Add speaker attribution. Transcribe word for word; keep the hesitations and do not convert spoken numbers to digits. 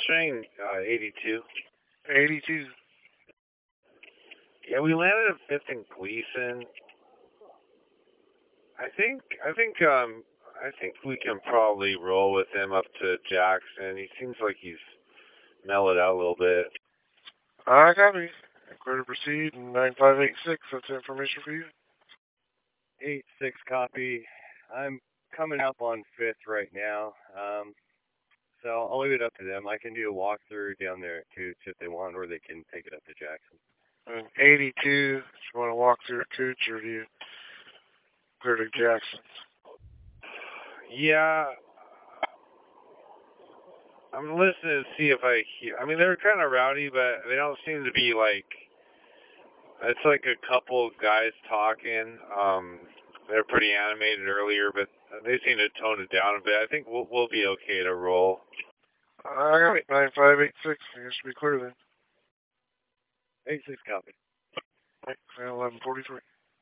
Speaker 1: train uh, eighty-two.
Speaker 2: eighty-two.
Speaker 1: Yeah, we landed at Fifth and Gleason. I think I think um I think we can probably roll with him up to Jackson. He seems like he's mellowed out a little bit.
Speaker 2: I copy. Clear to proceed. nine five eight six. That's information for you.
Speaker 3: eight six copy. I'm coming up on Fifth right now. Um, so I'll leave it up to them. I can do a walkthrough down there at Cooch if they want, or they can take it up to Jackson.
Speaker 2: And eighty-two. Do you want to walk through at Cooch, or do you clear to Jackson?
Speaker 1: Yeah. I'm listening to see if I hear. I mean, they're kind of rowdy, but they don't seem to be like. It's like a couple of guys talking. Um, they're pretty animated earlier, but they seem to tone it down a bit. I think we'll we'll be okay to roll.
Speaker 2: I got it. nine five eight six. You should be clear then.
Speaker 3: eight six copy.
Speaker 2: eleven forty-three.